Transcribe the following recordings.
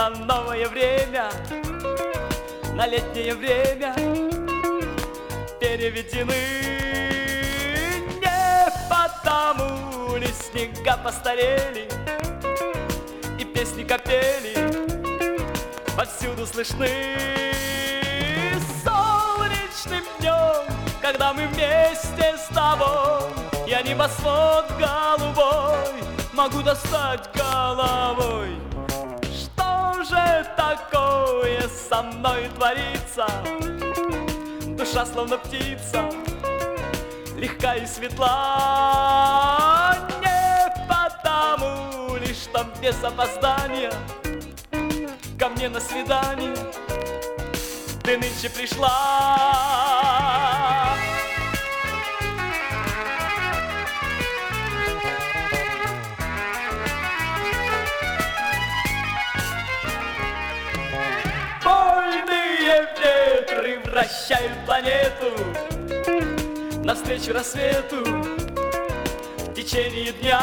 на новое время, на летнее время переведены. Не потому ли снега постарели и песни капели повсюду слышны. Солнечным днем, когда мы вместе с тобой, я небосвод голубой могу достать головой. Что же такое со мной творится? Душа словно птица, легка и светла. Не потому ли, что без опоздания ко мне на свидание ты нынче пришла. Вольные ветры вращают планету навстречу рассвету в течение дня.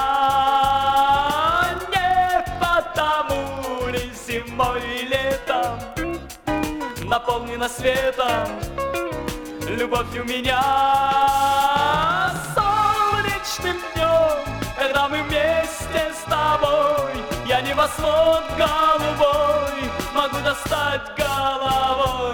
Не потому ли зимой и летом наполнена светом любовь у меня. Солнечным днем, когда мы вместе с тобой, я небосвод голубой могу достать головой.